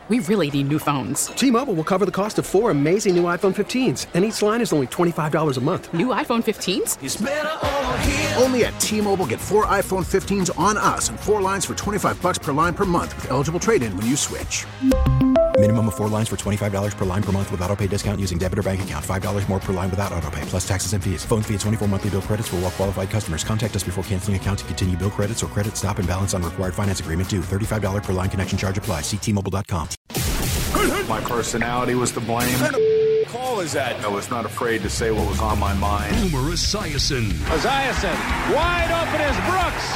We really need new phones. T-Mobile will cover the cost of 4 amazing new iPhone 15s, and each line is only $25 a month. New iPhone 15s? It's better over here. Only at T-Mobile, get 4 iPhone 15s on us and 4 lines for $25 per line per month with eligible trade-in when you switch. Minimum of 4 lines for $25 per line per month with autopay discount using debit or bank account. $5 more per line without autopay, plus taxes and fees. Phone fee at 24 monthly bill credits for well-qualified customers. Contact us before canceling account to continue bill credits or credit stop and balance on required finance agreement due. $35 per line connection charge applies. See T-Mobile.com. My personality was to blame. What kind of call is that? I was not afraid to say what was on my mind. Boomer Esiason. Esiason, wide open is Brooks.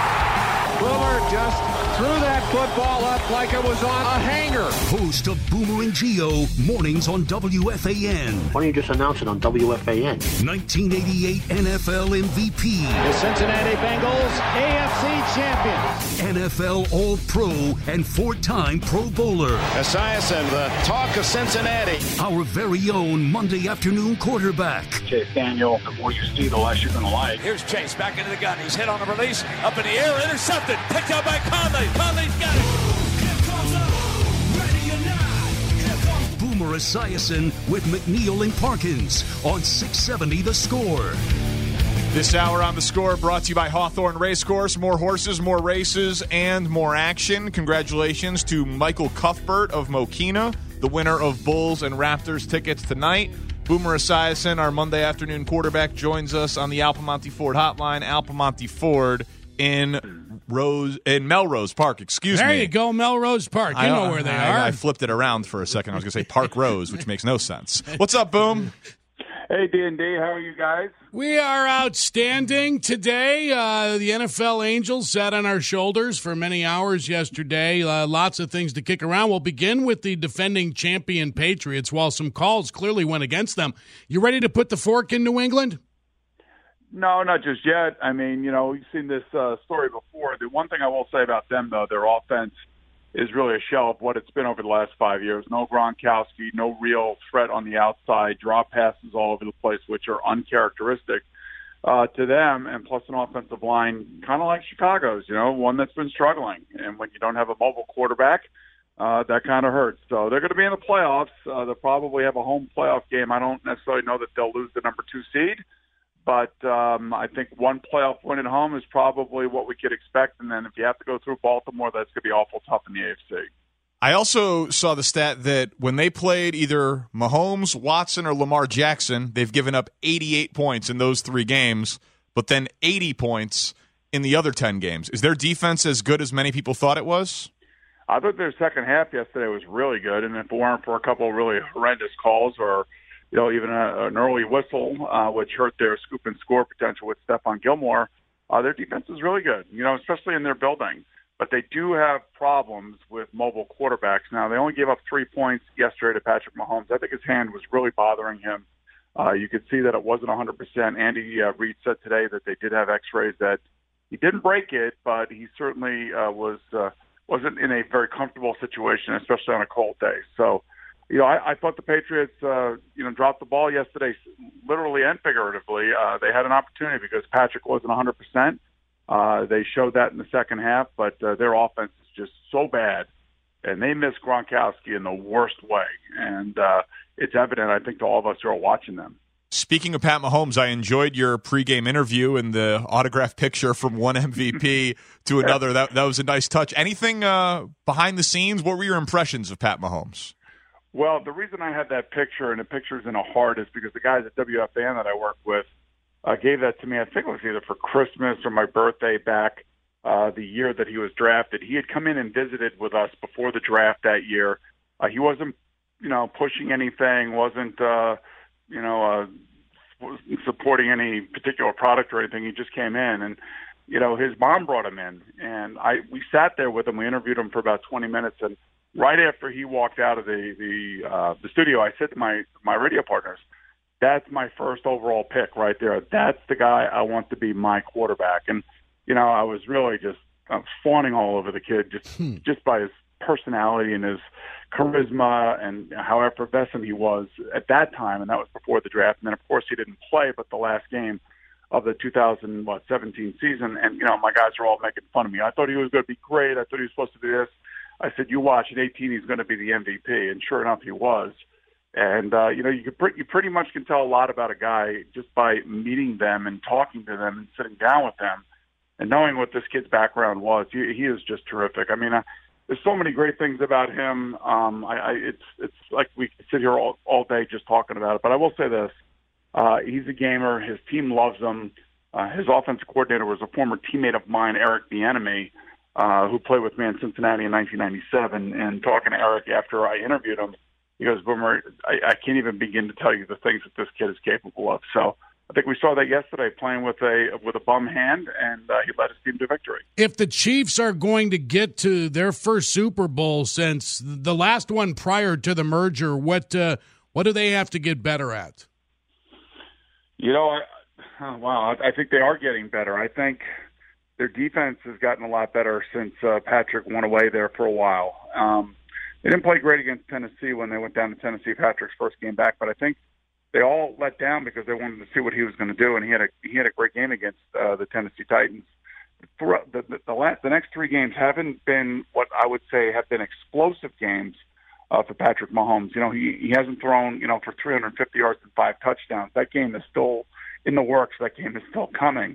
Boomer just threw that football up like it was on a hanger. Host of Boomer and Geo, mornings on WFAN. Why don't you just announce it on WFAN? 1988 NFL MVP. The Cincinnati Bengals AFC champions. NFL All-Pro and 4-time Pro Bowler. Esiason, the talk of Cincinnati. Our very own Monday afternoon quarterback. Chase Daniel, the more you see, the less you're going to like. Here's Chase back into the gun. He's hit on a release. Up in the air, intercepted. Picked up by Conley. Conley's got it. Here comes ready or not. Here comes Boomer Esiason with McNeil and Parkins on 670 The Score. This hour on The Score brought to you by Hawthorne Racecourse. More horses, more races, and more action. Congratulations to Michael Cuthbert of Mokina, the winner of Bulls and Raptors tickets tonight. Boomer Esiason, our Monday afternoon quarterback, joins us on the Alpamonte Ford hotline. Alpamonte Ford in Melrose Park, excuse me. There you go, Melrose Park. You know where they are. I flipped it around for a second. I was going to say Park Rose, which makes no sense. What's up, Boom? Hey, D&D, how are you guys? We are outstanding today. The NFL Angels sat on our shoulders for many hours yesterday. Lots of things to kick around. We'll begin with the defending champion Patriots, while some calls clearly went against them. You ready to put the fork in New England? No, not just yet. I mean, you know, you've seen this story before. The one thing I will say about them, though, their offense is really a shell of what it's been over the last 5 years. No Gronkowski, no real threat on the outside, drop passes all over the place, which are uncharacteristic to them, and plus an offensive line kind of like Chicago's, you know, one that's been struggling. And when you don't have a mobile quarterback, that kind of hurts. So they're going to be in the playoffs. They'll probably have a home playoff game. I don't necessarily know that they'll lose the number 2 seed. But I think one playoff win at home is probably what we could expect. And then if you have to go through Baltimore, that's going to be awful tough in the AFC. I also saw the stat that when they played either Mahomes, Watson, or Lamar Jackson, they've given up 88 points in those 3 games, but then 80 points in the other 10 games. Is their defense as good as many people thought it was? I thought their second half yesterday was really good. And if it weren't for a couple of really horrendous calls or even an early whistle, which hurt their scoop and score potential with Stephon Gilmore, their defense is really good, especially in their building. But they do have problems with mobile quarterbacks. Now, they only gave up 3 points yesterday to Patrick Mahomes. I think his hand was really bothering him. You could see that it wasn't 100%. Andy Reid said today that they did have x-rays that he didn't break it, but he certainly wasn't in a very comfortable situation, especially on a cold day. So, I thought the Patriots, dropped the ball yesterday, literally and figuratively. They had an opportunity because Patrick wasn't 100%. They showed that in the second half, but their offense is just so bad, and they miss Gronkowski in the worst way. And it's evident, I think, to all of us who are watching them. Speaking of Pat Mahomes, I enjoyed your pregame interview and the autographed picture from one MVP to another. That was a nice touch. Anything behind the scenes? What were your impressions of Pat Mahomes? Well, the reason I had that picture, and the picture's in a heart, is because the guys at WFAN that I work with gave that to me. I think it was either for Christmas or my birthday back the year that he was drafted. He had come in and visited with us before the draft that year. He wasn't, pushing anything, wasn't, supporting any particular product or anything. He just came in, and his mom brought him in, and we sat there with him. We interviewed him for about 20 minutes, and right after he walked out of the studio, I said to my radio partners, "That's my first overall pick right there. That's the guy I want to be my quarterback." And I was really just fawning all over the kid just by his personality and his charisma and how effervescent he was at that time, and that was before the draft. And then, of course, he didn't play but the last game of the 2017 season, and my guys are all making fun of me. I thought he was going to be great. I thought he was supposed to do this. I said, you watch at 18, he's going to be the MVP. And sure enough, he was. And, you pretty much can tell a lot about a guy just by meeting them and talking to them and sitting down with them and knowing what this kid's background was. He is just terrific. I mean, there's so many great things about him. It's like we could sit here all day just talking about it. But I will say this. He's a gamer. His team loves him. His offensive coordinator was a former teammate of mine, Eric Bieniemy, who played with me in Cincinnati in 1997. And talking to Eric after I interviewed him, he goes, Boomer, I can't even begin to tell you the things that this kid is capable of. So I think we saw that yesterday playing with a bum hand, and he led his team to victory. If the Chiefs are going to get to their first Super Bowl since the last one prior to the merger, what do they have to get better at? I think they are getting better. I think their defense has gotten a lot better since Patrick went away there for a while. They didn't play great against Tennessee when they went down to Tennessee, Patrick's first game back, but I think they all let down because they wanted to see what he was going to do, and he had a great game against the Tennessee Titans. The next three games haven't been what I would say have been explosive games for Patrick Mahomes. He hasn't thrown, for 350 yards and 5 touchdowns. That game is still in the works. That game is still coming.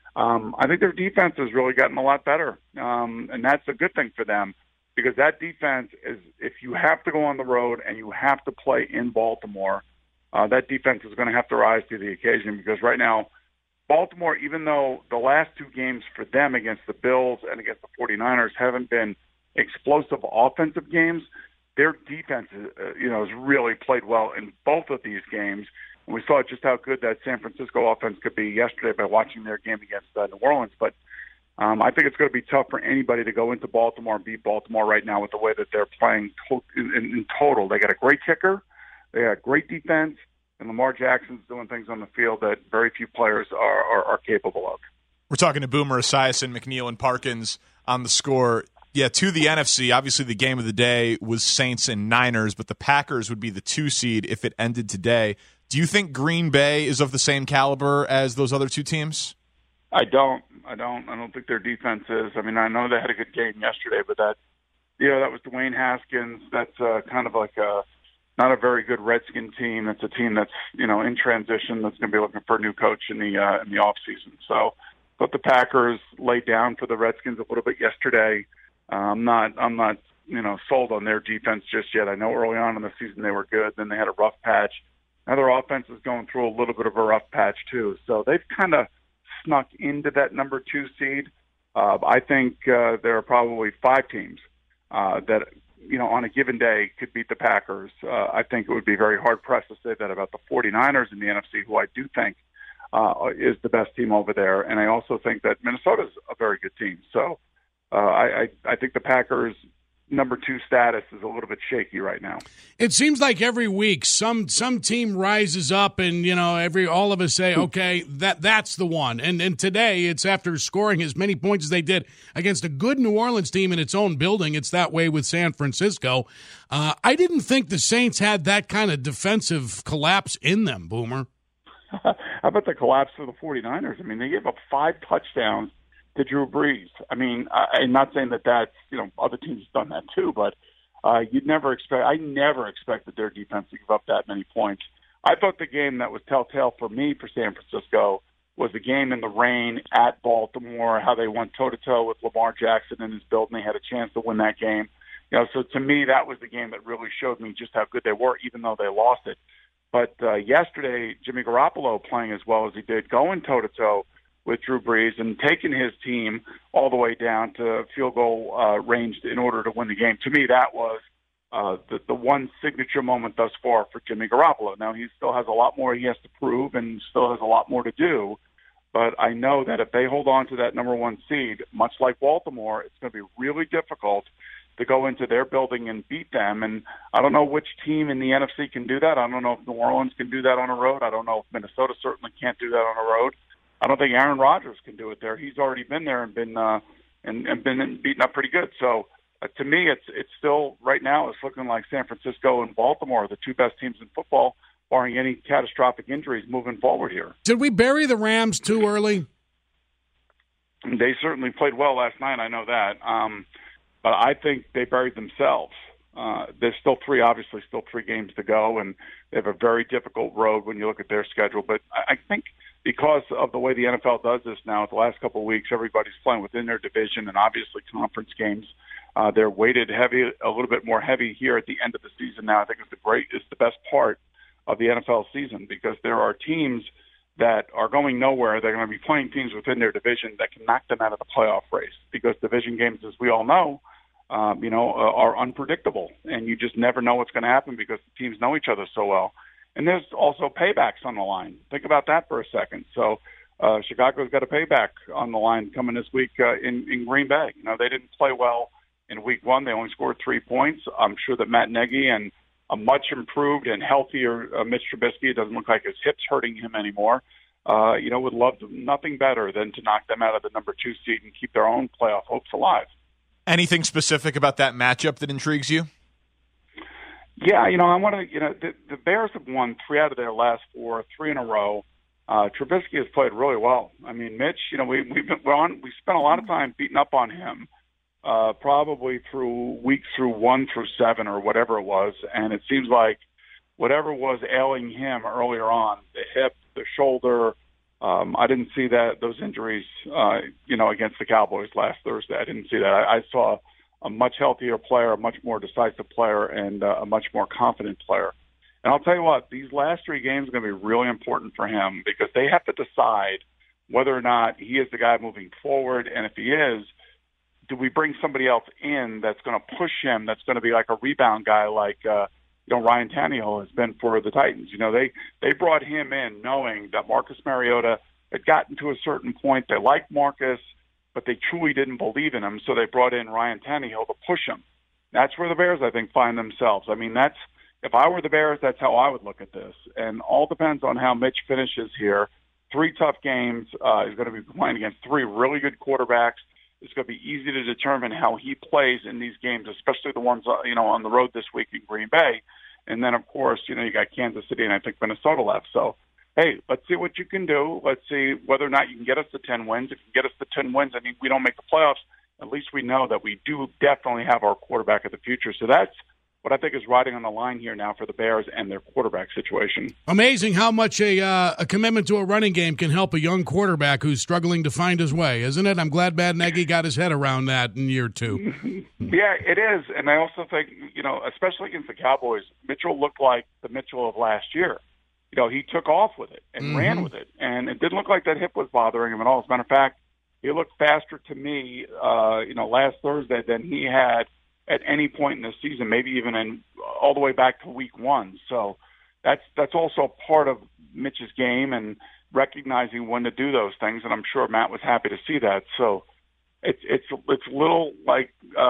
I think their defense has really gotten a lot better, and that's a good thing for them because that defense is, if you have to go on the road and you have to play in Baltimore, that defense is going to have to rise to the occasion because right now, Baltimore, even though the last two games for them against the Bills and against the 49ers haven't been explosive offensive games, their defense has really played well in both of these games. And we saw just how good that San Francisco offense could be yesterday by watching their game against New Orleans. But I think it's going to be tough for anybody to go into Baltimore and beat Baltimore right now with the way that they're playing in total. They got a great kicker. They got great defense. And Lamar Jackson's doing things on the field that very few players are capable of. We're talking to Boomer Esiason, McNeil, and Parkins on the Score. Yeah, to the NFC, obviously the game of the day was Saints and Niners, but the Packers would be the 2 seed if it ended today. Do you think Green Bay is of the same caliber as those other two teams? I don't think their defense is. I mean, I know they had a good game yesterday, but that was Dwayne Haskins. That's kind of like not a very good Redskin team. That's a team that's, in transition that's going to be looking for a new coach in the offseason. So, but the Packers laid down for the Redskins a little bit yesterday. I'm not sold on their defense just yet. I know early on in the season they were good. Then they had a rough patch. Now their offense is going through a little bit of a rough patch too. So they've kind of snuck into that number 2 seed. I think there are probably 5 teams that, on a given day could beat the Packers. I think it would be very hard-pressed to say that about the 49ers in the NFC, who I do think is the best team over there. And I also think that Minnesota's a very good team. So I think the Packers' number 2 status is a little bit shaky right now. It seems like every week some team rises up and, all of us say, okay, that's the one. And today it's after scoring as many points as they did against a good New Orleans team in its own building. It's that way with San Francisco. I didn't think the Saints had that kind of defensive collapse in them, Boomer. How about the collapse of the 49ers? I mean, they gave up 5 touchdowns to Drew Brees. I mean, I'm not saying that that's, other teams have done that too, but I never expected their defense to give up that many points. I thought the game that was telltale for me for San Francisco was the game in the rain at Baltimore, how they went toe-to-toe with Lamar Jackson in his build, and they had a chance to win that game. So to me, that was the game that really showed me just how good they were, even though they lost it. But yesterday, Jimmy Garoppolo playing as well as he did, going toe-to-toe with Drew Brees and taking his team all the way down to field goal range in order to win the game. To me, that was the one signature moment thus far for Jimmy Garoppolo. Now, he still has a lot more he has to prove and still has a lot more to do. But I know that if they hold on to that number 1 seed, much like Baltimore, it's going to be really difficult to go into their building and beat them. And I don't know which team in the NFC can do that. I don't know if New Orleans can do that on the road. I don't know if Minnesota certainly can't do that on the road. I don't think Aaron Rodgers can do it there. He's already been there and been beaten up pretty good. So to me, it's still right now it's looking like San Francisco and Baltimore are the 2 best teams in football, barring any catastrophic injuries moving forward here. Did we bury the Rams too early? They certainly played well last night. I know that. but I think they buried themselves. There's still three games to go, and they have a very difficult road when you look at their schedule. But I think because of the way the NFL does this now, the last couple of weeks, everybody's playing within their division and obviously conference games. They're weighted heavy, a little bit more heavy here at the end of the season now. I think it's the best part of the NFL season because there are teams that are going nowhere. They're going to be playing teams within their division that can knock them out of the playoff race because division games, as we all know, are unpredictable, and you just never know what's going to happen because the teams know each other so well. And there's also paybacks on the line. Think about that for a second. So Chicago's got a payback on the line coming this week in Green Bay. They didn't play well in week one. They only scored 3 points. I'm sure that Matt Nagy and a much improved and healthier Mitch Trubisky, it doesn't look like his hip's hurting him anymore, would love nothing better than to knock them out of the number 2 seed and keep their own playoff hopes alive. Anything specific about that matchup that intrigues you? Yeah, I want to, the Bears have won 3 out of their last 4, 3 in a row. Trubisky has played really well. I mean, Mitch, we spent a lot of time beating up on him, probably through weeks through 1 through 7 or whatever it was. And it seems like whatever was ailing him earlier on, the hip, the shoulder, I didn't see those injuries, against the Cowboys last Thursday. I didn't see that. I saw a much healthier player, a much more decisive player, and a much more confident player. And I'll tell you what, these last 3 games are going to be really important for him because they have to decide whether or not he is the guy moving forward. And if he is, do we bring somebody else in that's going to push him, that's going to be like a rebound guy like Ryan Tannehill has been for the Titans. They brought him in knowing that Marcus Mariota had gotten to a certain point. They liked Marcus, but they truly didn't believe in him, so they brought in Ryan Tannehill to push him. That's where the Bears, I think, find themselves. I mean, if I were the Bears, that's how I would look at this. And all depends on how Mitch finishes here. 3 tough games. He's going to be playing against 3 really good quarterbacks. It's going to be easy to determine how he plays in these games, especially the ones, on the road this week in Green Bay. And then, of course, you got Kansas City and I think Minnesota left. So, hey, let's see what you can do. Let's see whether or not you can get us to 10 wins. If you can get us to 10 wins, I mean, we don't make the playoffs. At least we know that we do definitely have our quarterback of the future. So that's what I think is riding on the line here now for the Bears and their quarterback situation. Amazing how much a commitment to a running game can help a young quarterback who's struggling to find his way, isn't it? I'm glad Matt Nagy got his head around that in year 2. Yeah, it is. And I also think, especially against the Cowboys, Mitchell looked like the Mitchell of last year. He took off with it and ran with it. And it didn't look like that hip was bothering him at all. As a matter of fact, he looked faster to me, last Thursday than he had at any point in the season, maybe even all the way back to week 1. So that's also part of Mitch's game and recognizing when to do those things. And I'm sure Matt was happy to see that. So it's a little like,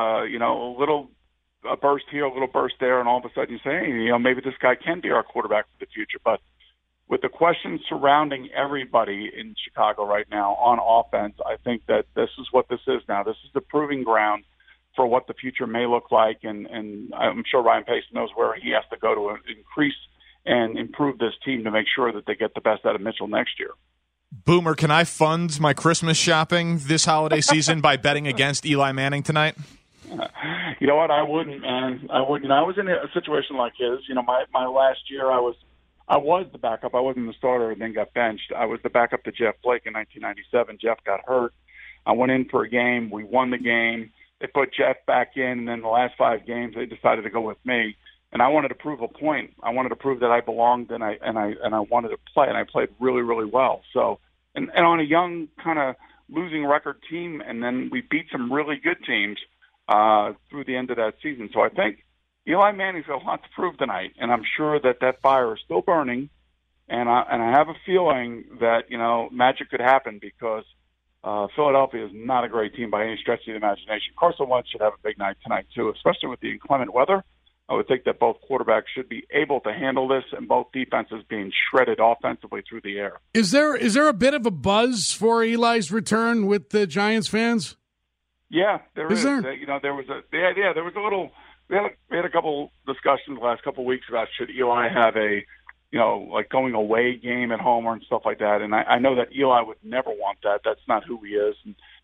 a burst here, a little burst there, and all of a sudden you say, hey, maybe this guy can be our quarterback for the future. But with the questions surrounding everybody in Chicago right now on offense, I think that this is what this is now. This is the proving ground for what the future may look like, and I'm sure Ryan Pace knows where he has to go to increase and improve this team to make sure that they get the best out of Mitchell next year. Boomer, can I fund my Christmas shopping this holiday season by betting against Eli Manning tonight? You know what? I wouldn't, man. I wouldn't. I was in a situation like his. My last year, I was the backup. I wasn't the starter and then got benched. I was the backup to Jeff Blake in 1997. Jeff got hurt. I went in for a game. We won the game. They put Jeff back in, and then the last 5 games they decided to go with me. And I wanted to prove a point. I wanted to prove that I belonged, and I wanted to play, and I played really, really well. So, and on a young kind of losing record team, and then we beat some really good teams through the end of that season. So I think Eli Manning's got a lot to prove tonight, and I'm sure that fire is still burning. And I have a feeling that magic could happen because Philadelphia is not a great team by any stretch of the imagination. Carson Wentz should have a big night tonight too, especially with the inclement weather. I would think that both quarterbacks should be able to handle this, and both defenses being shredded offensively through the air. Is there a bit of a buzz for Eli's return with the Giants fans? Yeah, there is. There? There was a little. We had a couple discussions the last couple of weeks about should Eli have a, like going away game at home and stuff like that. And I know that Eli would never want that. That's not who he is. And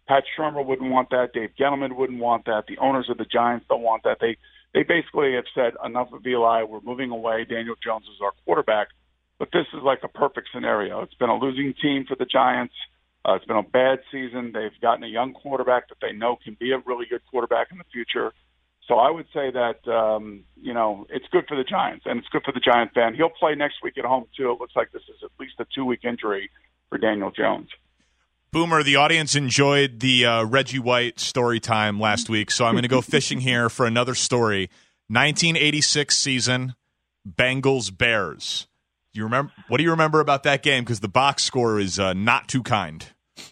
Pat Shermer wouldn't want that. Dave Gettleman wouldn't want that. The owners of the Giants don't want that. They basically have said, enough of Eli. We're moving away. Daniel Jones is our quarterback. But this is like a perfect scenario. It's been a losing team for the Giants. It's been a bad season. They've gotten a young quarterback that they know can be a really good quarterback in the future. So I would say that, it's good for the Giants, and it's good for the Giant fan. He'll play next week at home, too. It looks like this is at least a 2-week injury for Daniel Jones. Boomer, the audience enjoyed the Reggie White story time last week, so I'm going to go fishing here for another story. 1986 season, Bengals-Bears. What do you remember about that game? Because the box score is not too kind.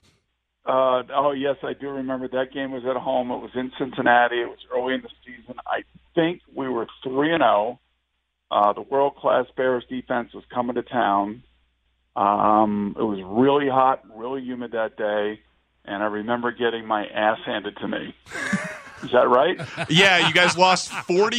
Yes, I do remember. That game was at home. It was in Cincinnati. It was early in the season. I think we were 3-0. The world-class Bears defense was coming to town. It was really hot, really humid that day, and I remember getting my ass handed to me. Is that right? Yeah, you guys lost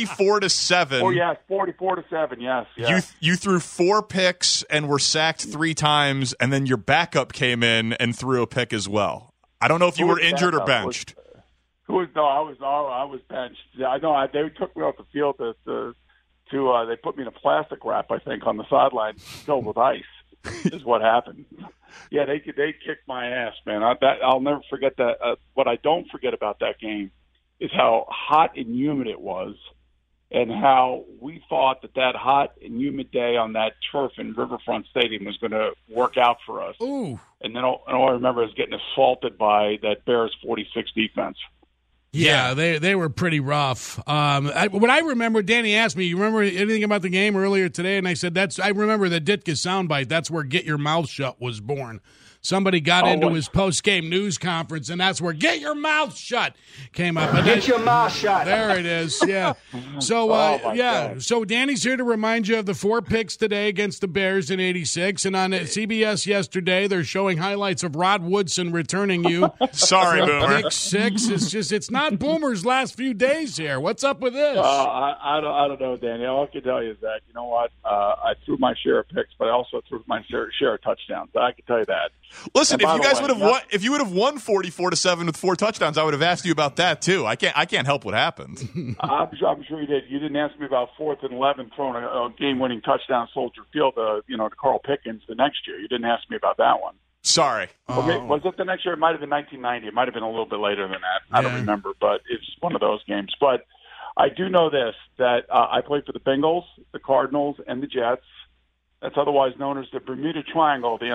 44-7. Oh, yeah, 44-7, yes. You threw 4 picks and were sacked 3 times, and then your backup came in and threw a pick as well. I don't know if you were injured or benched. I was benched. I know they took me off the field to they put me in a plastic wrap, I think, on the sideline filled with ice. Is what happened. Yeah, they kicked my ass, man. I'll never forget that. What I don't forget about that game is how hot and humid it was, and how we thought that hot and humid day on that turf in Riverfront Stadium was going to work out for us. Ooh. And then all I remember is getting assaulted by that Bears 46 defense. Yeah, they were pretty rough. What I remember, Danny asked me, you remember anything about the game earlier today? And I said, I remember the Ditka soundbite. That's where Get Your Mouth Shut was born. Somebody got into his post-game news conference, and that's where Get Your Mouth Shut came up. Get your mouth shut. There it is, yeah. So, God. So Danny's here to remind you of the 4 picks today against the Bears in '86. And on CBS yesterday, they're showing highlights of Rod Woodson returning you. Sorry, Boomer. Pick 6. It's not Boomer's last few days here. What's up with this? I don't know, Danny. All I can tell you is that, you know what, I threw my share of picks, but I also threw my share of touchdowns. I can tell you that. Listen, if you guys would have won, if you would have won 44-7 with 4 touchdowns, I would have asked you about that too. I can't help what happened. I'm sure you did. You didn't ask me about 4th and 11 throwing a game-winning touchdown Soldier Field, to Carl Pickens the next year. You didn't ask me about that one. Sorry. Okay, was it the next year? It might have been 1990. It might have been a little bit later than that. I don't remember, but it's one of those games. But I do know this, that I played for the Bengals, the Cardinals, and the Jets. That's otherwise known as the Bermuda Triangle of the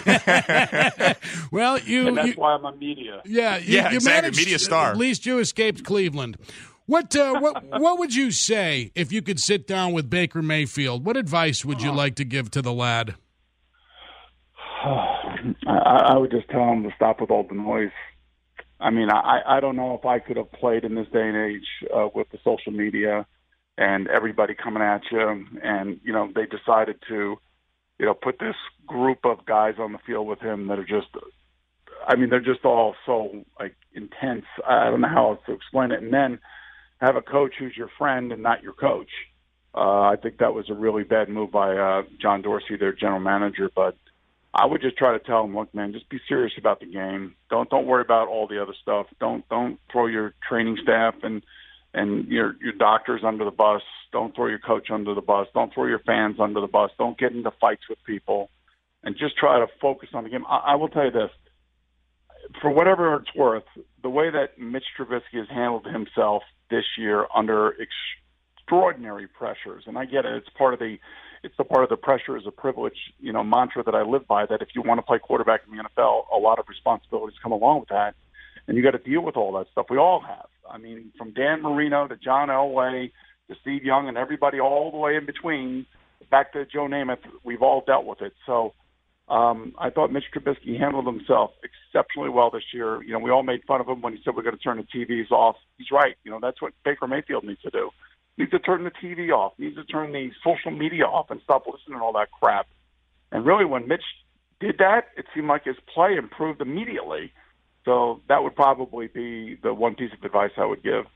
NFL. Well, and that's why I'm on media. Yeah, you exactly. managed, media star. At least you escaped Cleveland. What would you say if you could sit down with Baker Mayfield? What advice would you like to give to the lad? I would just tell him to stop with all the noise. I mean, I don't know if I could have played in this day and age with the social media and everybody coming at you, and they decided to, put this group of guys on the field with him that are just, they're just all so intense. I don't know how else to explain it. And then have a coach who's your friend and not your coach. I think that was a really bad move by John Dorsey, their general manager. But I would just try to tell him, look, man, just be serious about the game. Don't worry about all the other stuff. Don't throw your training staff and your doctors under the bus. Don't throw your coach under the bus. Don't throw your fans under the bus. Don't get into fights with people, and just try to focus on the game. I will tell you this. For whatever it's worth, the way that Mitch Trubisky has handled himself this year under extraordinary pressures, and I get it. It's the part of the pressure is a privilege, mantra that I live by, that if you want to play quarterback in the NFL, a lot of responsibilities come along with that, and you got to deal with all that stuff. We all have. From Dan Marino to John Elway to Steve Young and everybody all the way in between, back to Joe Namath, we've all dealt with it. So I thought Mitch Trubisky handled himself exceptionally well this year. We all made fun of him when he said we're going to turn the TVs off. He's right. That's what Baker Mayfield needs to do. He needs to turn the TV off. He needs to turn the social media off and stop listening to all that crap. And really, when Mitch did that, it seemed like his play improved immediately. So that would probably be the one piece of advice I would give.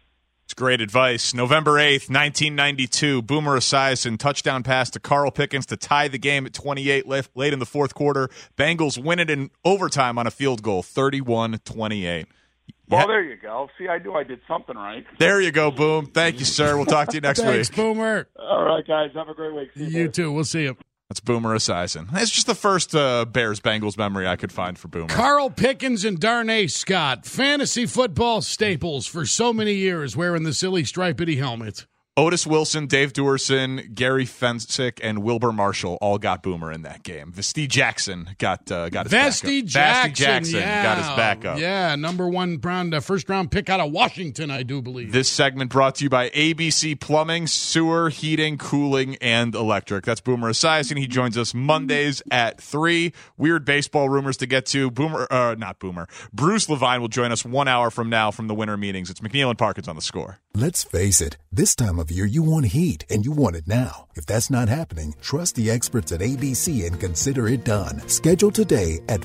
It's great advice. November 8th, 1992, Boomer Esiason, touchdown pass to Carl Pickens to tie the game at 28 late in the fourth quarter. Bengals win it in overtime on a field goal, 31-28. Well, there you go. See, I knew I did something right. There you go, Boom. Thank you, sir. We'll talk to you next Thanks, week. Boomer. All right, guys. Have a great week. You too. We'll see you. That's Boomer Esiason. It's just the first Bears-Bengals memory I could find for Boomer. Carl Pickens and Darnay Scott, fantasy football staples for so many years, wearing the silly stripedy helmet. Otis Wilson, Dave Duerson, Gary Fensick, and Wilbur Marshall all got Boomer in that game. Vesty Jackson got his backup. Vesty Jackson Yeah. Got his backup. Yeah, number one first-round pick out of Washington, I do believe. This segment brought to you by ABC Plumbing, Sewer, Heating, Cooling, and Electric. That's Boomer Esiason. He joins us Mondays at 3. Weird baseball rumors to get to. Bruce Levine will join us 1 hour from now from the winter meetings. It's McNeil and Parkins on the Score. Let's face it, this time of year you want heat, and you want it now. If that's not happening, trust the experts at ABC and consider it done. Schedule today at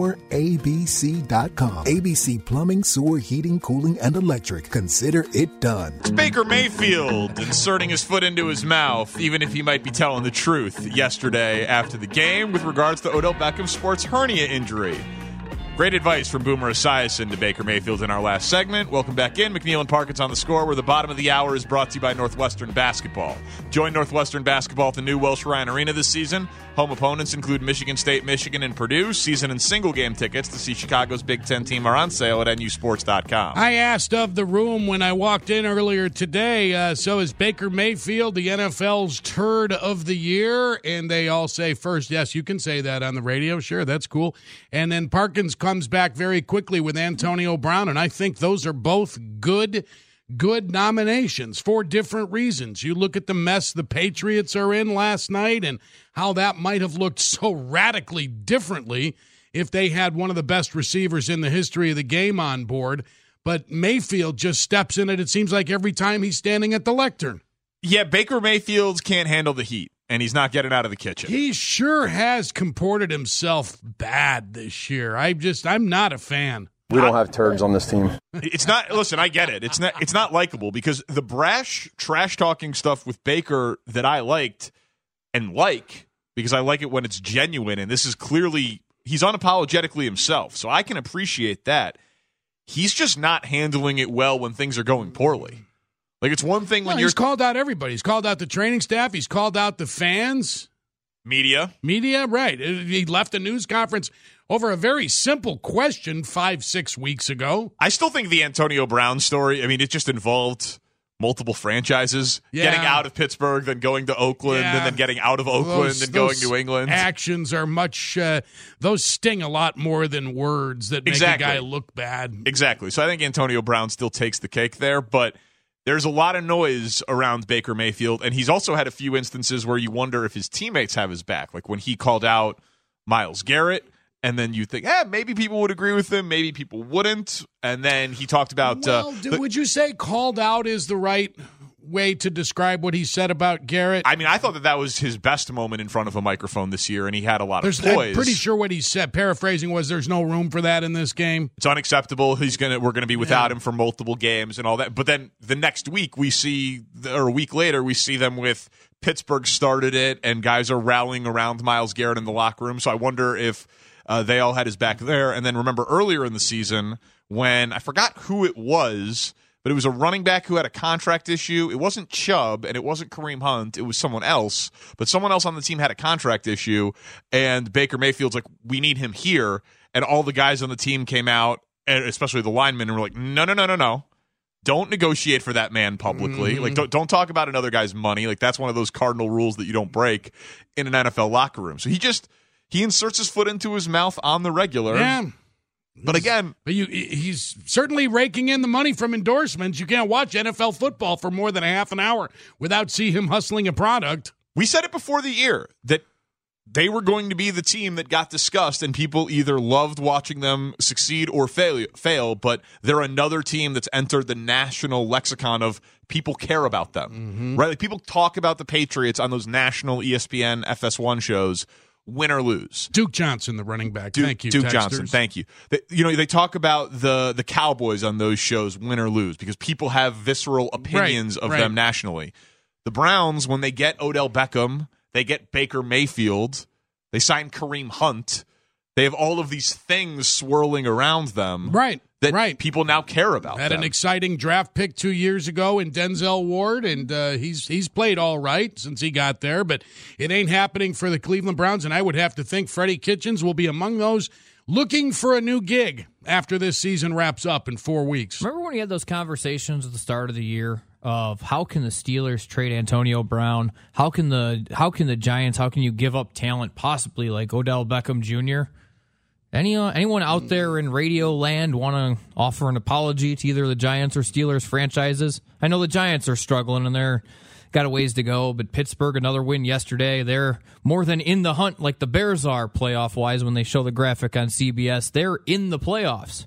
4abc.com. ABC Plumbing, Sewer, Heating, Cooling, and Electric. Consider it done. Baker Mayfield inserting his foot into his mouth, even if he might be telling the truth, yesterday after the game with regards to Odell Beckham's sports hernia injury. Great advice from Boomer Esiason to Baker Mayfield in our last segment. Welcome back in. McNeil and Parkins on the Score, where the bottom of the hour is brought to you by Northwestern Basketball. Join Northwestern Basketball at the new Welsh Ryan Arena this season. Home opponents include Michigan State, Michigan, and Purdue. Season and single-game tickets to see Chicago's Big Ten team are on sale at nusports.com. I asked of the room when I walked in earlier today, so is Baker Mayfield the NFL's turd of the year? And they all say first, yes, you can say that on the radio. Sure, that's cool. And then Parkins comes back very quickly with Antonio Brown, and I think those are both good nominations for different reasons. You look at the mess the Patriots are in last night and how that might have looked so radically differently if they had one of the best receivers in the history of the game on board. But Mayfield just steps in it seems like every time he's standing at the lectern. Yeah, Baker Mayfield can't handle the heat, and he's not getting out of the kitchen. He sure has comported himself bad this year. I'm not a fan. We don't have turds on this team. It's not. Listen, I get it. It's not likable because the brash, trash talking stuff with Baker that I liked because I like it when it's genuine, and this is clearly he's unapologetically himself, so I can appreciate that. He's just not handling it well when things are going poorly. Like it's one thing when he's called out everybody. He's called out the training staff. He's called out the fans. Media, right. He left a news conference over a very simple question 5-6 weeks ago. I still think the Antonio Brown story, I mean, it just involved multiple franchises getting out of Pittsburgh, then going to Oakland, and then getting out of Oakland and going to England. Actions are much, those sting a lot more than words that make a guy look bad. Exactly. So I think Antonio Brown still takes the cake there, but there's a lot of noise around Baker Mayfield, and he's also had a few instances where you wonder if his teammates have his back, like when he called out Myles Garrett, and then you think, maybe people would agree with him, maybe people wouldn't, and then he talked about... would you say called out is the right way to describe what he said about Garrett? I mean, I thought that was his best moment in front of a microphone this year, and he had a lot of poise. I'm pretty sure what he said, paraphrasing, was there's no room for that in this game. It's unacceptable. We're gonna be without him for multiple games and all that. But then the next week a week later, we see them with Pittsburgh started it, and guys are rallying around Myles Garrett in the locker room. So I wonder if they all had his back there. And then remember earlier in the season when I forgot who it was, but it was a running back who had a contract issue. It wasn't Chubb, and it wasn't Kareem Hunt. It was someone else. But someone else on the team had a contract issue, and Baker Mayfield's like, we need him here. And all the guys on the team came out, and especially the linemen, and were like, no. Don't negotiate for that man publicly. Like, don't talk about another guy's money. Like, that's one of those cardinal rules that you don't break in an NFL locker room. So he inserts his foot into his mouth on the regular. Yeah. But again, he's certainly raking in the money from endorsements. You can't watch NFL football for more than a half an hour without seeing him hustling a product. We said it before the year that they were going to be the team that got discussed, and people either loved watching them succeed or fail, but they're another team that's entered the national lexicon of people care about them. Right? Like people talk about the Patriots on those national ESPN FS1 shows win or lose. Duke Johnson, the running back. Thank you, Duke texters. Johnson. Thank you. They talk about the Cowboys on those shows, win or lose, because people have visceral opinions of them nationally. The Browns, when they get Odell Beckham, they get Baker Mayfield, they sign Kareem Hunt. They have all of these things swirling around them. That people now care about. Had an exciting draft pick 2 years ago in Denzel Ward, and he's played all right since he got there, but it ain't happening for the Cleveland Browns, and I would have to think Freddie Kitchens will be among those looking for a new gig after this season wraps up in 4 weeks. Remember when you had those conversations at the start of the year of how can the Steelers trade Antonio Brown? How can the Giants, how can you give up talent possibly like Odell Beckham Jr.? Anyone out there in radio land want to offer an apology to either the Giants or Steelers franchises? I know the Giants are struggling and they're got a ways to go, but Pittsburgh, another win yesterday. They're more than in the hunt like the Bears are playoff-wise when they show the graphic on CBS. They're in the playoffs.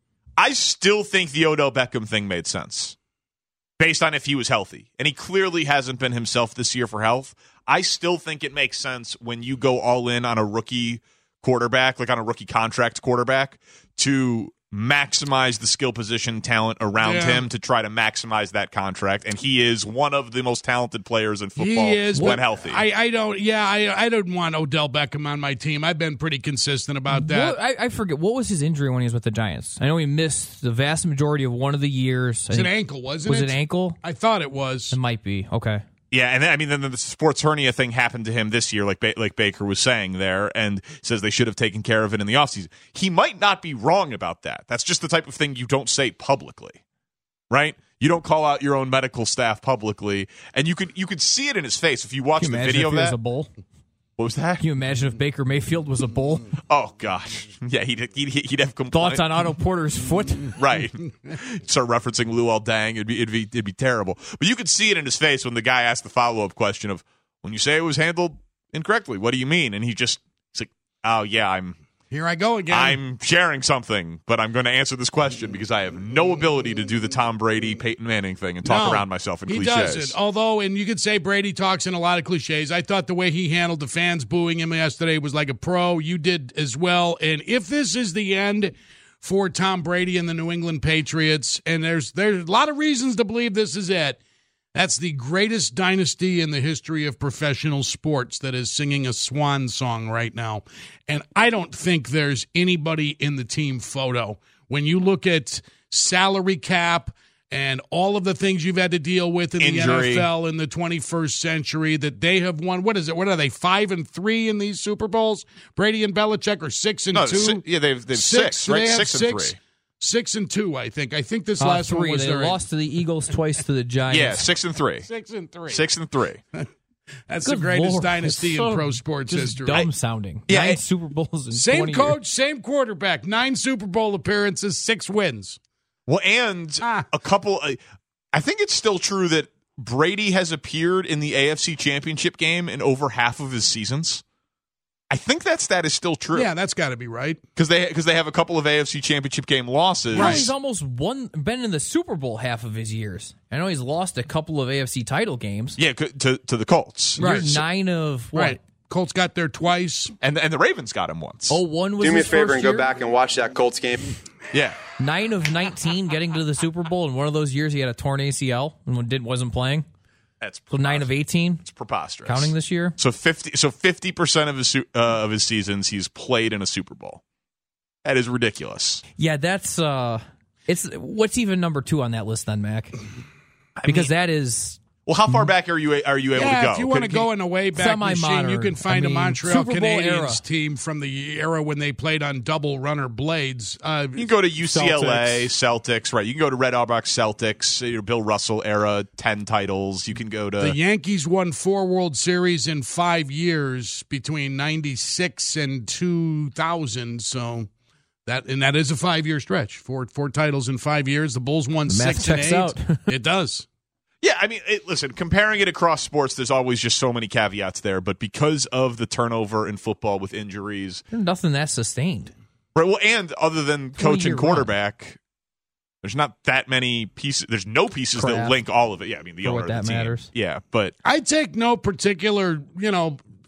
I still think the Odell Beckham thing made sense based on if he was healthy. And he clearly hasn't been himself this year for health. I still think it makes sense when you go all in on a rookie quarterback, like on a rookie contract quarterback, to maximize the skill position talent around him to try to maximize that contract. And he is one of the most talented players in football when healthy. I don't want Odell Beckham on my team. I've been pretty consistent about that. I forget, what was his injury when he was with the Giants? I know he missed the vast majority of one of the years. It's an ankle, wasn't it? Was it ankle? I thought it was. It might be. Okay. Yeah, and then the sports hernia thing happened to him this year, like Baker was saying there, and says they should have taken care of it in the offseason. He might not be wrong about that. That's just the type of thing you don't say publicly, right? You don't call out your own medical staff publicly, and you could see it in his face if you watch the video of that. Was a bull? What was that? Can you imagine if Baker Mayfield was a bull? Oh gosh, yeah, he'd have complaints. Thoughts on Otto Porter's foot? Right. Start referencing Luol Deng. It'd be terrible. But you could see it in his face when the guy asked the follow-up question of, when you say it was handled incorrectly, what do you mean? And he's like, oh yeah, here I go again. I'm sharing something, but I'm going to answer this question because I have no ability to do the Tom Brady, Peyton Manning thing and talk around myself in cliches. He does it. Although, and you could say Brady talks in a lot of cliches. I thought the way he handled the fans booing him yesterday was like a pro. You did as well. And if this is the end for Tom Brady and the New England Patriots, and there's a lot of reasons to believe this is it, that's the greatest dynasty in the history of professional sports that is singing a swan song right now. And I don't think there's anybody in the team photo. When you look at salary cap and all of the things you've had to deal with in Injury. the NFL in the 21st century, that they have won, what is it? What are they, 5-3 in these Super Bowls? Brady and Belichick are 6-2? Yeah, they've six, right? 6-3. 6-2, I think. I think this last one was they lost to the Eagles twice to the Giants. Yeah, 6-3. 6-3. That's Good the greatest Lord. dynasty So in pro sports just history. Dumb sounding. Yeah, 9 Super Bowls in Same 20 coach, years. same quarterback. 9 Super Bowl appearances, 6 wins. Well, and a couple. I think it's still true that Brady has appeared in the AFC Championship game in over half of his seasons. I think that stat is still true. Yeah, that's got to be right. Because they have a couple of AFC Championship game losses. Right. He's almost been in the Super Bowl half of his years. I know he's lost a couple of AFC title games. Yeah, to the Colts. Right. 9 of what? Right. Colts got there twice. And the Ravens got him once. 01 was Do me a his favor first and go year? back and watch that Colts game. Yeah. 9 of 19 getting to the Super Bowl. In one of those years, he had a torn ACL and wasn't playing. That's so 9 of 18. It's preposterous. Counting this year. So 50% of his seasons he's played in a Super Bowl. That is ridiculous. Yeah, that's it's what's even number 2 on that list then, Mac? Because that is. Well, how far back are you able to go? If you want to go in a way back machine, you can find a Montreal Canadiens team from the era when they played on double runner blades. You can go to UCLA, Celtics, right? You can go to Red Auerbach Celtics, Bill Russell era, 10 titles. You can go to... The Yankees won 4 World Series in 5 years between 96 and 2000, so... That is a 5-year stretch. 4 titles in 5 years. The Bulls won 6 and 8. Out. It does. Yeah, I mean, listen, comparing it across sports, there's always just so many caveats there. But because of the turnover in football with injuries, there's nothing that's sustained. Right. Well, and other than coach and quarterback, there's not that many pieces. There's no pieces that link all of it. Yeah, I mean, the owner of the team. Matters. Yeah, but I take no particular,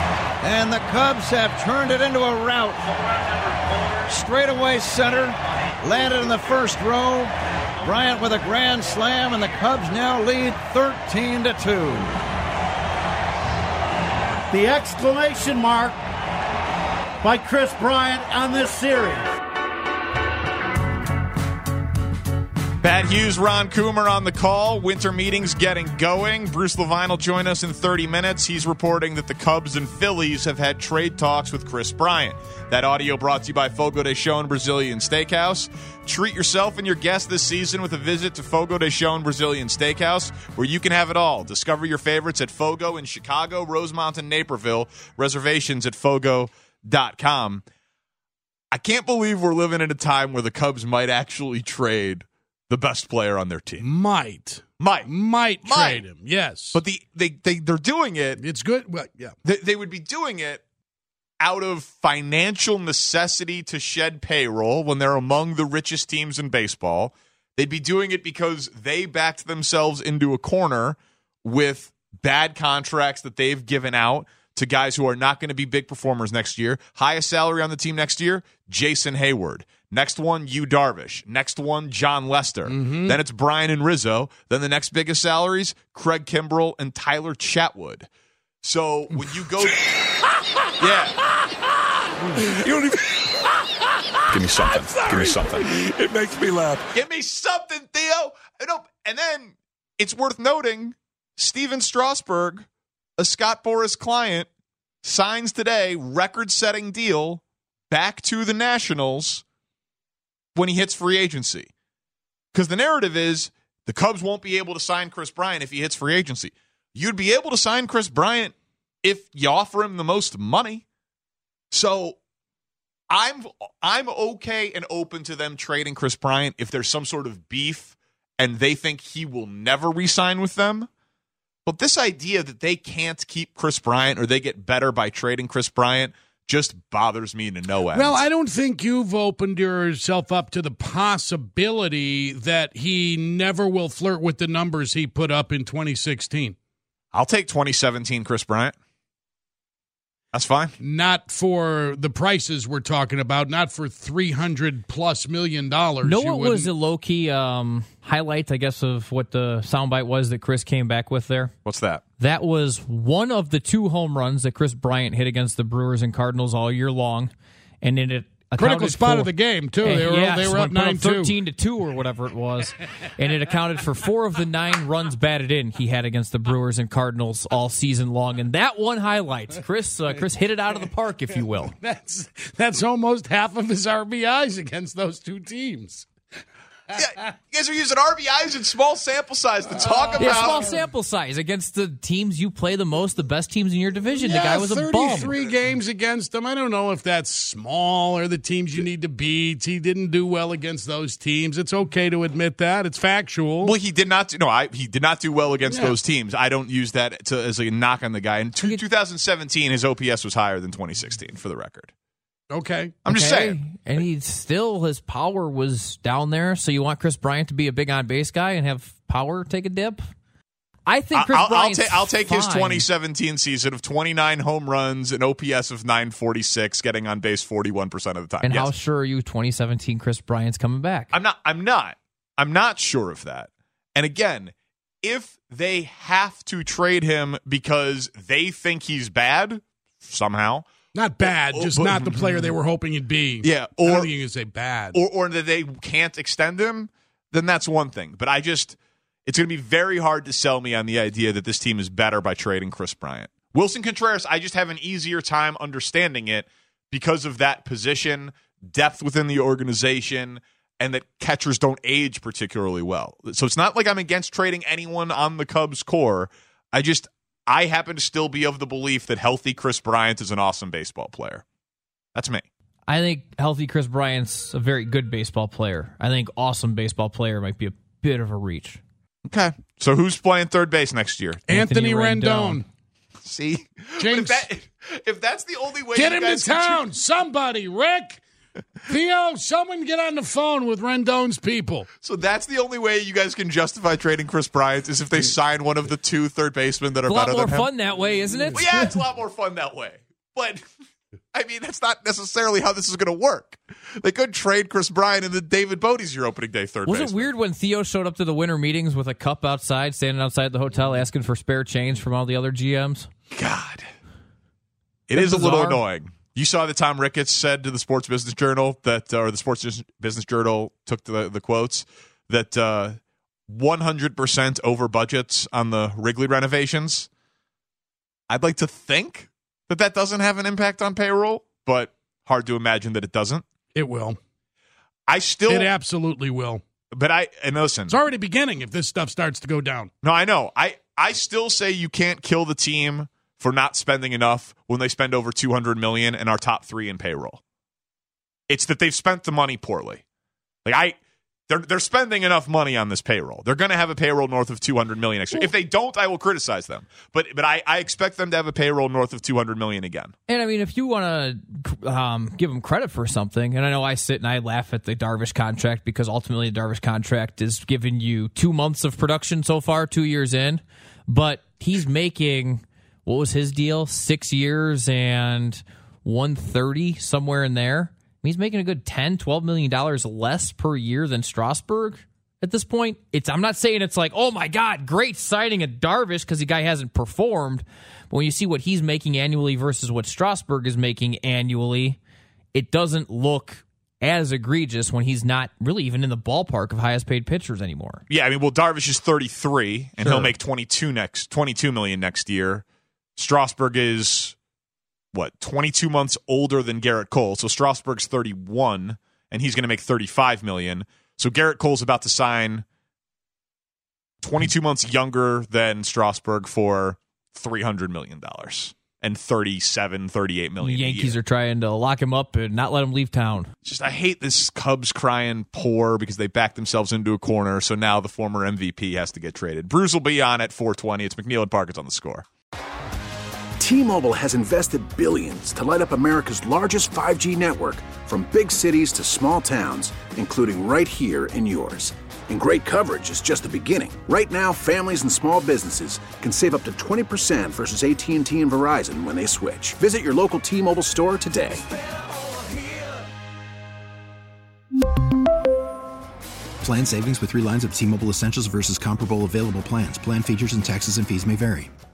And the Cubs have turned it into a rout. Straightaway center, landed in the first row. Bryant with a grand slam, and the Cubs now lead 13-2. The exclamation mark by Chris Bryant on this series. Pat Hughes, Ron Coomer on the call. Winter meetings getting going. Bruce Levine will join us in 30 minutes. He's reporting that the Cubs and Phillies have had trade talks with Chris Bryant. That audio brought to you by Fogo de Chão Brazilian Steakhouse. Treat yourself and your guests this season with a visit to Fogo de Chão Brazilian Steakhouse, where you can have it all. Discover your favorites at Fogo in Chicago, Rosemont, and Naperville. Reservations at Fogo.com. I can't believe we're living in a time where the Cubs might actually trade the best player on their team. Might trade him, yes. But they're doing it. It's good. Well, yeah. They would be doing it out of financial necessity to shed payroll when they're among the richest teams in baseball. They'd be doing it because they backed themselves into a corner with bad contracts that they've given out to guys who are not going to be big performers next year. Highest salary on the team next year, Jason Hayward. Next one, Yu Darvish. Next one, John Lester. Mm-hmm. Then it's Brian and Rizzo. Then the next biggest salaries, Craig Kimbrell and Tyler Chatwood. So when you go... yeah. You don't even... Give me something. Give me something. It makes me laugh. Give me something, Theo. And then it's worth noting, Steven Strasburg, a Scott Boras client, signs today, record-setting deal, back to the Nationals when he hits free agency. Because the narrative is the Cubs won't be able to sign Chris Bryant if he hits free agency. You'd be able to sign Chris Bryant if you offer him the most money. So I'm okay and open to them trading Chris Bryant if there's some sort of beef and they think he will never re-sign with them. But this idea that they can't keep Chris Bryant or they get better by trading Chris Bryant just bothers me to no end. Well, I don't think you've opened yourself up to the possibility that he never will flirt with the numbers he put up in 2016. I'll take 2017 Chris Bryant. That's fine. Not for the prices we're talking about, not for $300+ million. No, it was a low-key highlight, I guess, of what the soundbite was that Chris came back with there. What's that? That was one of the 2 home runs that Chris Bryant hit against the Brewers and Cardinals all year long. And it critical spot of the game, too. They were up 9-2. 13-2 or whatever it was. And it accounted for 4 of the 9 runs batted in he had against the Brewers and Cardinals all season long. And that one highlights. Chris hit it out of the park, if you will. That's almost half of his RBIs against those 2 teams. Yeah, you guys are using RBIs in small sample size to talk about. Yeah, small sample size against the teams you play the most, the best teams in your division. Yeah, the guy was a bum. 33 games against them. I don't know if that's small or the teams you need to beat. He didn't do well against those teams. It's okay to admit that. It's factual. Well, he did not. He did not do well against those teams. I don't use that as a knock on the guy. In 2017, his OPS was higher than 2016, for the record. Okay. I'm just saying. And his power was down there, so you want Chris Bryant to be a big on-base guy and have power take a dip? I think Chris Bryant's I'll take his fine. 2017 season of 29 home runs, an OPS of 946, getting on base 41% of the time. And how sure are you 2017 Chris Bryant's coming back? I'm not sure of that. And again, if they have to trade him because they think he's bad somehow, not bad, just not the player they were hoping he'd be. Yeah, I don't think you can say bad. Or that they can't extend him, then that's one thing. But it's going to be very hard to sell me on the idea that this team is better by trading Chris Bryant. Wilson Contreras, I just have an easier time understanding it because of that position, depth within the organization, and that catchers don't age particularly well. So it's not like I'm against trading anyone on the Cubs core. I happen to still be of the belief that healthy Chris Bryant is an awesome baseball player. That's me. I think healthy Chris Bryant's a very good baseball player. I think awesome baseball player might be a bit of a reach. Okay. So who's playing third base next year? Anthony Rendon. See? James. If that's the only way get him to town. Somebody, Rick. Theo, someone get on the phone with Rendon's people. So that's the only way you guys can justify trading Chris Bryant is if they sign one of the 2 third basemen that are better than him? It's a lot more fun that way, isn't it? Well, yeah, it's a lot more fun that way. But, I mean, that's not necessarily how this is going to work. They could trade Chris Bryant and then David Bodie's your opening day third baseman. Was it weird when Theo showed up to the winter meetings with a cup outside, standing outside the hotel asking for spare change from all the other GMs? God. It is bizarre. A little annoying. You saw that Tom Ricketts said to the Sports Business Journal that, or the Sports Business Journal took the quotes, that 100% over budgets on the Wrigley renovations. I'd like to think that doesn't have an impact on payroll, but hard to imagine that it doesn't. It will. It absolutely will. But listen. It's already beginning if this stuff starts to go down. No, I know. I still say you can't kill the team for not spending enough when they spend over $200 million and are top 3 in payroll. It's that they've spent the money poorly. They're spending enough money on this payroll. They're going to have a payroll north of $200 million next year. If they don't, I will criticize them. But I expect them to have a payroll north of $200 million again. And I mean, if you want to give them credit for something, and I know I sit and I laugh at the Darvish contract because ultimately the Darvish contract is giving you 2 months of production so far, 2 years in, but he's making. What was his deal? 6 years and $130, somewhere in there. He's making a good $10, $12 million less per year than Strasburg at this point. I'm not saying it's like, oh my God, great signing at Darvish because the guy hasn't performed. But when you see what he's making annually versus what Strasburg is making annually, it doesn't look as egregious when he's not really even in the ballpark of highest paid pitchers anymore. Yeah, I mean, Darvish is 33, and he'll make $22 million next year. Strasburg is, 22 months older than Garrett Cole. So Strasburg's 31, and he's going to make $35 million. So Garrett Cole's about to sign 22 months younger than Strasburg for $300 million and $38 million. The Yankees are trying to lock him up and not let him leave town. I hate this Cubs crying poor because they backed themselves into a corner. So now the former MVP has to get traded. Bruce will be on at 4:20. It's McNeil and Parkins on the Score. T-Mobile has invested billions to light up America's largest 5G network, from big cities to small towns, including right here in yours. And great coverage is just the beginning. Right now, families and small businesses can save up to 20% versus AT&T and Verizon when they switch. Visit your local T-Mobile store today. Plan savings with 3 lines of T-Mobile Essentials versus comparable available plans. Plan features and taxes and fees may vary.